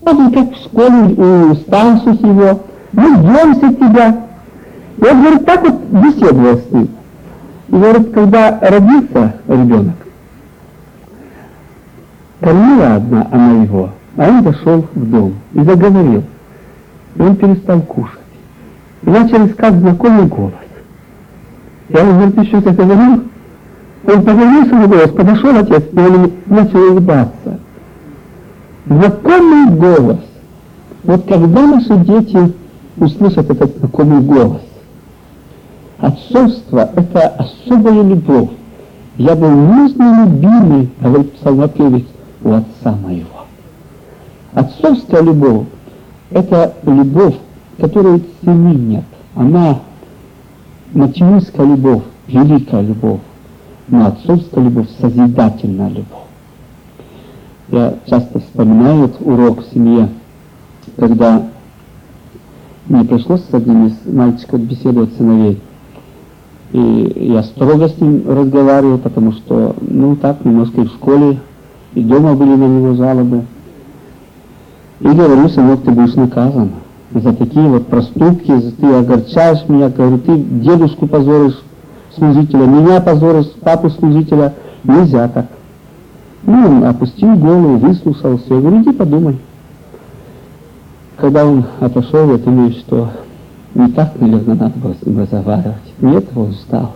Папа как в школе устал с его, мы ждемся тебя. И он, говорит, так вот беседовал с ним. И говорит, когда родился ребенок, кормила одна она его, а он зашел в дом и заговорил. И он перестал кушать. И начал искать знакомый голос. Я ему говорю, ты что-то говорил? Он повернулся на голос, подошел отец, и он начал улыбаться. Знакомый голос. Вот когда наши дети услышат этот знакомый голос? Отцовство – это особая любовь. Я был нежно любимый, говорит псалмопевец, у отца моего. Отцовская любовь – это любовь, которой цены нет. Она материнская любовь, великая любовь, но отцовская любовь – созидательная любовь. Я часто вспоминаю этот урок в семье, когда мне пришлось с одним из мальчиков беседовать сыновей. И я строго с ним разговаривал, потому что, так, немножко и в школе, и дома были на него жалобы. И говорю, сынок, ты будешь наказан за такие вот проступки, ты огорчаешь меня, говорю, ты дедушку позоришь, служителя, меня позоришь, папу служителя, нельзя так. Он опустил голову, выслушал все, я говорю, иди подумай. Когда он отошел, я думаю, что не так, наверное, надо было с ним разговаривать. Нет, он устал.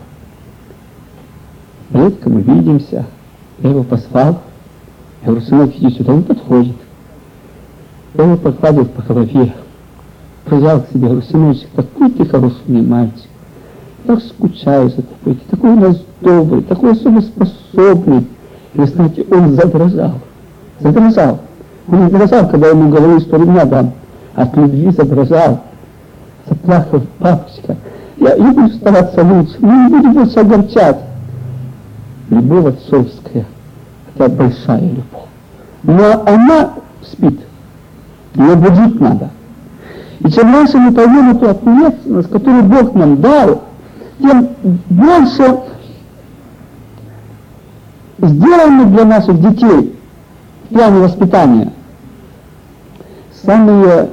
Редко мы видимся. Я его позвал. Я говорю, сынок, иди сюда. Он подходит. Я его погладил по голове. Прижал к себе. Я говорю, сыночек, какой ты хороший мне мальчик. Так скучаю за тобой. Ты такой у нас добрый, такой особо способный. И вы знаете, он задрожал. Задрожал. Он не дрожал, когда я ему говорил, что ремня дам. От любви задрожал. Заплакал, папочка. Я буду стараться лучше. Не буду больше огорчать. Любовь отцовская. Это большая любовь. Но она спит. Ее будить надо. И чем раньше мы поймем эту ответственность, которую Бог нам дал, тем больше сделаем мы для наших детей в плане воспитания. Самые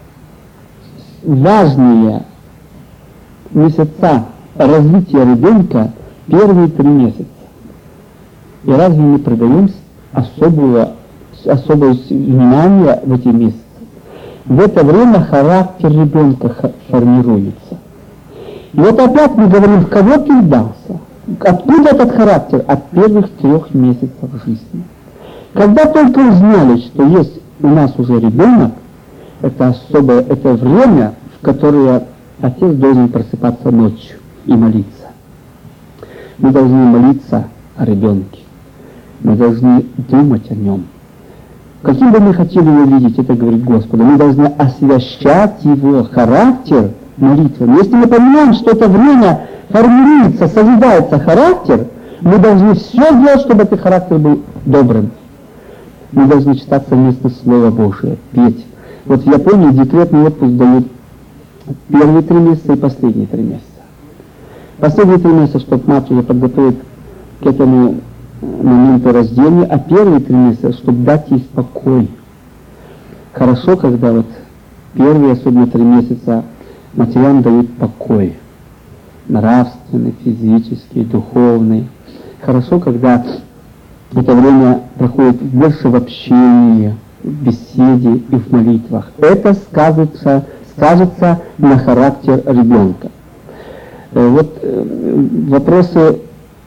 важные месяца развития ребенка — первые 3 месяца. И разве мы придаем особое внимание в эти месяцы? В это время характер ребенка формируется. И вот опять мы говорим, в кого ты дался? Откуда этот характер? От первых 3 месяцев жизни. Когда только узнали, что есть у нас уже ребенок, это особое, это время, в которое отец должен просыпаться ночью и молиться. Мы должны молиться о ребенке. Мы должны думать о нем. Каким бы мы хотели его видеть, это говорит Господу. Мы должны освящать его характер молитвами. Если мы понимаем, что это время формируется, созидается характер, мы должны все делать, чтобы этот характер был добрым. Мы должны читать совместно Слово Божие, петь. Вот в Японии декретный отпуск дают первые 3 месяца и последние 3 месяца. Последние 3 месяца, чтобы мать уже подготовить к этому моменту рождения, а первые 3 месяца, чтобы дать ей спокой. Хорошо, когда вот первые, особенно 3 месяца, матерям дают покой. Нравственный, физический, духовный. Хорошо, когда это время проходит больше в общении, в беседе и в молитвах. Это скажется на характер ребенка. Вот вопросы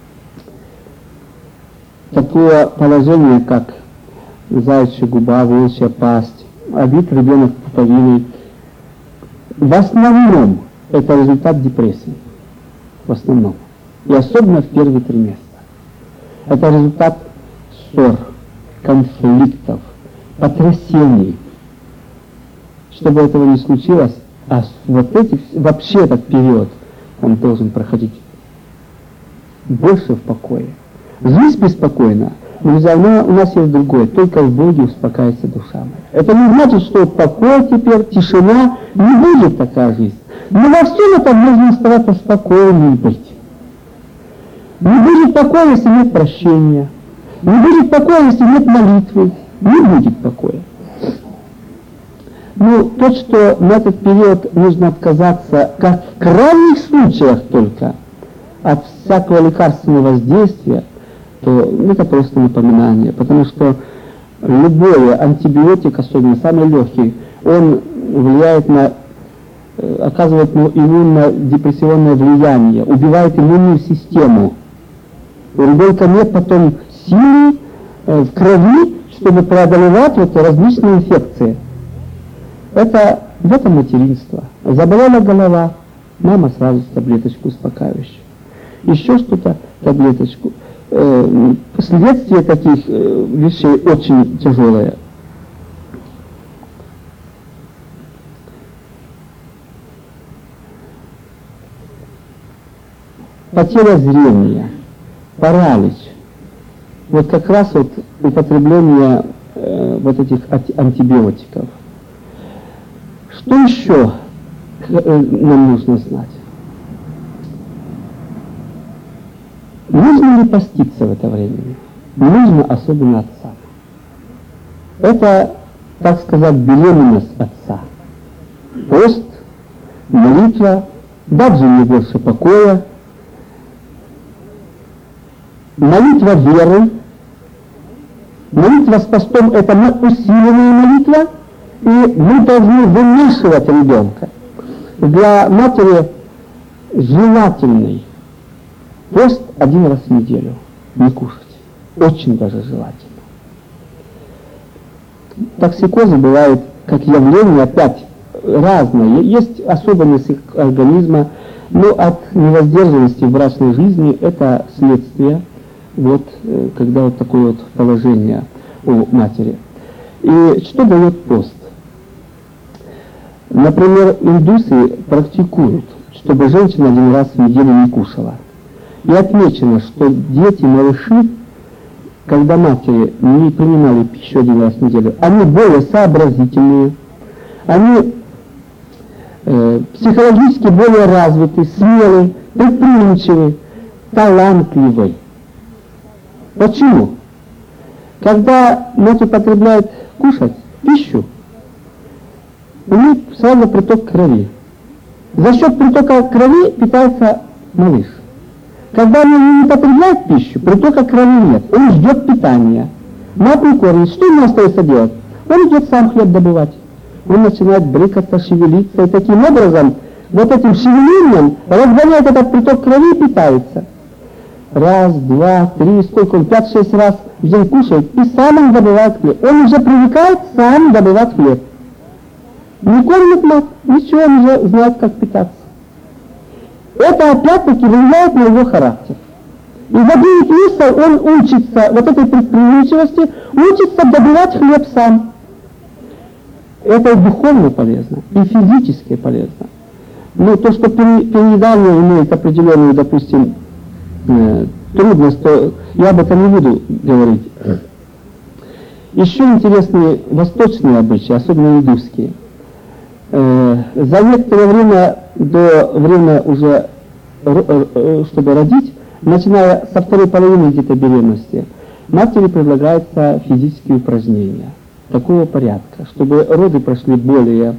такого положения, как заячья губа, волчья пасть, обид ребенок пуповиной, в основном это результат депрессии. В основном. И особенно в первые 3 месяца. Это результат ссор, конфликтов, потрясений. Чтобы этого не случилось, вообще этот период, он должен проходить больше в покое. Жизнь беспокойна, но у нас есть другое. Только в Боге успокаивается душа моя. Это не значит, что покой теперь, тишина, не будет такая жизнь. Но во всем этом можно оставаться спокойным быть. Не будет покоя, если нет прощения. Не будет покоя, если нет молитвы. Не будет покоя. Ну, то, что на этот период нужно отказаться, как в крайних случаях только, от всякого лекарственного воздействия, то это просто напоминание, потому что любой антибиотик, особенно самый легкий, он влияет на, оказывает иммунно-депрессионное влияние, убивает иммунную систему. У ребенка нет потом силы в крови, чтобы преодолевать вот различные инфекции. Это в этом материнство. Заболела голова, мама сразу таблеточку успокаивающую. Еще что-то, таблеточку. Последствия таких вещей очень тяжелые. Потеря зрения, паралич. Вот как раз вот употребление вот этих антибиотиков. Что еще нам нужно знать? Нужно ли поститься в это время? Нужно, особенно отца. Это, так сказать, беременность отца. Пост, молитва, дать жене больше покоя, молитва веры. Молитва с постом — это усиленная молитва, и мы должны вынашивать ребенка. Для матери желательный пост 1 раз в неделю, не кушать. Очень даже желательно. Токсикозы бывают как явление опять разные. Есть особенности организма, но от невоздержанности в брачной жизни это следствие, вот, когда вот такое вот положение у матери. И что дает пост? Например, индусы практикуют, чтобы женщина 1 раз в неделю не кушала. И отмечено, что дети, малыши, когда матери не принимали пищу 1 раз в неделю, они более сообразительные, они психологически более развиты, смелые, предприимчивые, талантливые. Почему? Когда мать употребляет кушать пищу, у них сразу приток крови. За счет притока крови питается малыш. Когда они не употребляют пищу, притока крови нет. Он ждет питания. Мать не кормит. Что ему остается делать? Он идет сам хлеб добывать. Он начинает брыкаться, шевелиться. И таким образом, вот этим шевелением разгоняет этот приток крови и питается. 1, 2, 3, сколько он, 5-6 раз в день кушает, и сам он добывает хлеб. Он уже привыкает сам добывать хлеб. Не кормит мать, ничего, он уже знает, как питаться. Это опять-таки влияет на его характер. И в 9 месяцев он учится, вот этой предприимчивости, учится добывать хлеб сам. Это и духовно полезно, и физически полезно. Но то, что переедание имеет определенную, допустим, трудность, то я об этом не буду говорить. Еще интересные восточные обычаи, особенно индусские. За некоторое время, до времени уже, чтобы родить, начиная со второй половины где-то беременности, матери предлагаются физические упражнения такого порядка, чтобы роды прошли более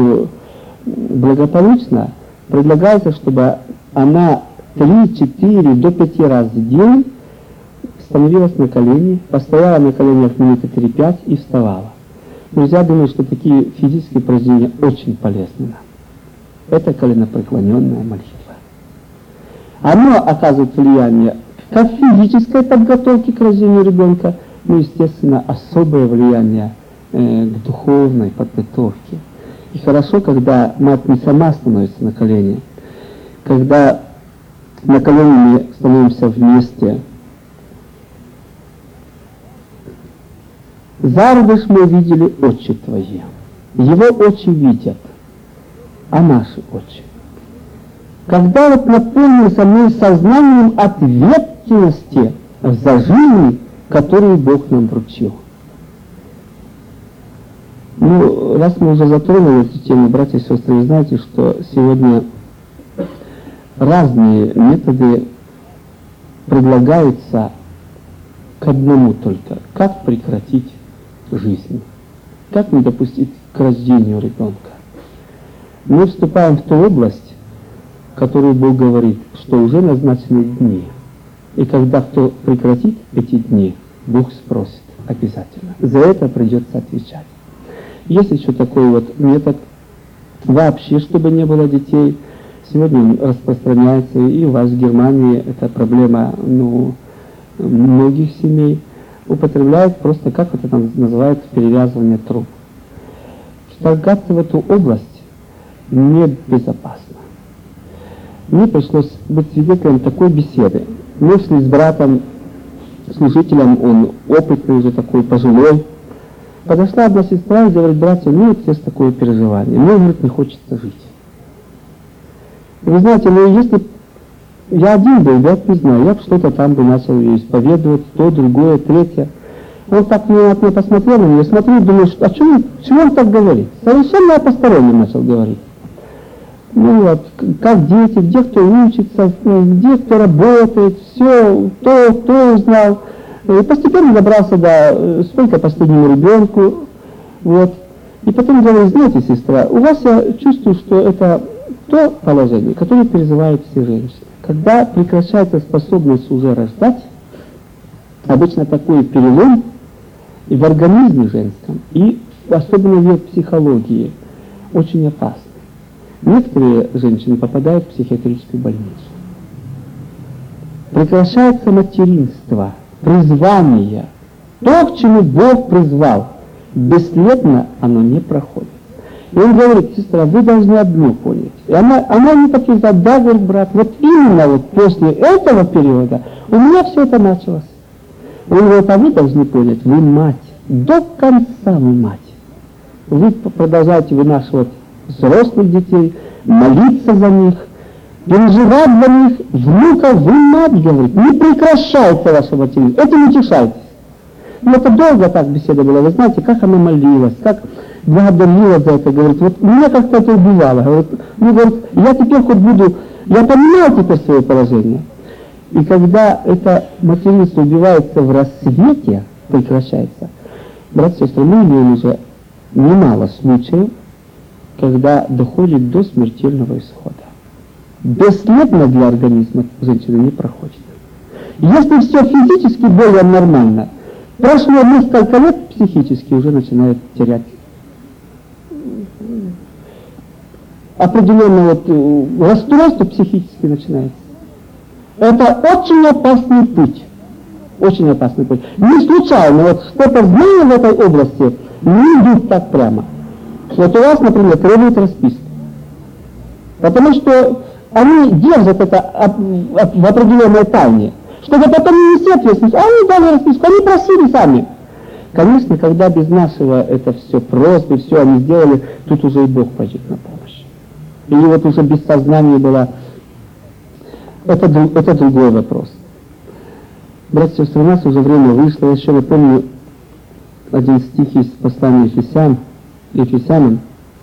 благополучно. Предлагается, чтобы она 3, 4, до 5 раз в день становилась на колени, постояла на коленях минуты 3-5 и вставала. Друзья, думаю, что такие физические упражнения очень полезны нам. Это коленопреклоненная молитва. Оно оказывает влияние как физической подготовки к рождению ребенка, но, естественно, особое влияние к духовной подготовке. И хорошо, когда мать не сама становится на колени, когда на колени мы становимся вместе. Зародыш мы видели очи твои. Его очи видят, а наши очи. Когда вот наполнился мы сознанием ответственности за жизнь, которую Бог нам вручил. Ну, раз мы уже затронули эту тему, братья и сестры, вы знаете, что сегодня разные методы предлагаются к одному только. Как прекратить жизнь? Как не допустить к рождению ребенка. Мы вступаем в ту область, которую Бог говорит, что уже назначены дни. И когда кто прекратит эти дни, Бог спросит обязательно. За это придется отвечать. Есть еще такой вот метод, вообще, чтобы не было детей. Сегодня он распространяется, и у вас в Германии эта проблема, многих семей употребляют просто, как это там называют, перевязывание труб. Вторгаться в эту область небезопасно. Мне пришлось быть свидетелем такой беседы. Мы шли с братом, служителем, он опытный уже такой, пожилой. Подошла одна сестра и говорит: братья, вот есть такое переживание. Мне, говорит, не хочется жить. И вы знаете, если я один был, я не знаю, я бы что-то там бы начал исповедовать, то, другое, третье. Он так на меня посмотрел на меня, смотрю, думаю, чего он так говорит? Совершенно о постороннем начал говорить. Как дети, где кто учится, где кто работает, все, то узнал. И постепенно добрался до сколько последнему ребенку. И потом говорит: знаете, сестра, у вас я чувствую, что это то положение, которое переживают все женщины. Когда прекращается способность уже рождать, обычно такой перелом и в организме женском, и особенно в ее психологии, очень опасно. Некоторые женщины попадают в психиатрическую больницу. Прекращается материнство, призвание. То, к чему Бог призвал, бесследно оно не проходит. И он говорит: сестра, вы должны одно понять. И она не подтверждает: да, говорит брат, вот именно после этого периода у меня все это началось. Он говорит: а вы должны понять, вы мать, до конца вы мать. Вы продолжаете вынашивать взрослых детей, молиться за них, переживать за них, внуков, вы мать, говорит, не прекращайте ваше материнство, этим утешайтесь. Это долго так беседа была, вы знаете, как она молилась, как благодарила за это, говорит, вот меня как-то это убивало, говорит, я теперь хоть буду, я понимаю теперь свое положение. И когда это материнство убивается в рассвете, прекращается, братья и сестры, мы имеем уже немало случаев, когда доходит до смертельного исхода. Бесследно для организма женщины не проходит. Если все физически более нормально, прошло несколько лет, психически уже начинает терять определенное расстройство психически начинается. Это очень опасный путь. Очень опасный путь. Не случайно, что-то знания в этой области не идут так прямо. У вас, например, требует расписки. Потому что они держат это в определенной тайне. Чтобы потом не нести ответственность. Они дали расписку, они просили сами. Конечно, когда без нашего это все просьбы, все они сделали, тут уже и Бог пойдет на помощь. Или уже без сознания было. Это другой вопрос. Братья и сестры, у нас уже время вышло. Я еще напомню один стих из послания Ефесянам,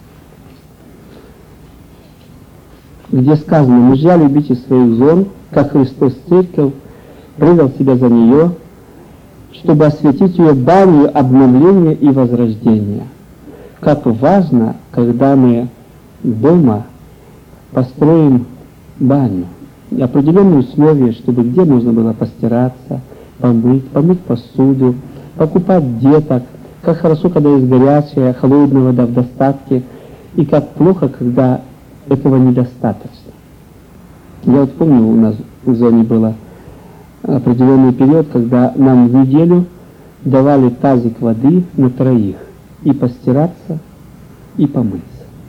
где сказано: мужья, любите своих жен, как Христос церковь предал себя за нее, чтобы осветить ее банью обновления и возрождения. Как важно, когда мы дома построим баню, определенные условия, чтобы где можно было постираться, помыть посуду, покупать деток. Как хорошо, когда есть горячая, холодная вода в достатке, и как плохо, когда этого недостаточно. Я помню, у нас в зоне был определенный период, когда нам в неделю давали тазик воды на троих, и постираться, и помыться.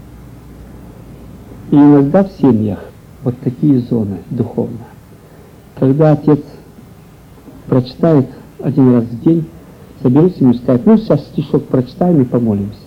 И иногда в семьях вот такие зоны духовно. Когда отец прочитает один раз в день, соберутся и скажут: сейчас стишок прочитаем и помолимся.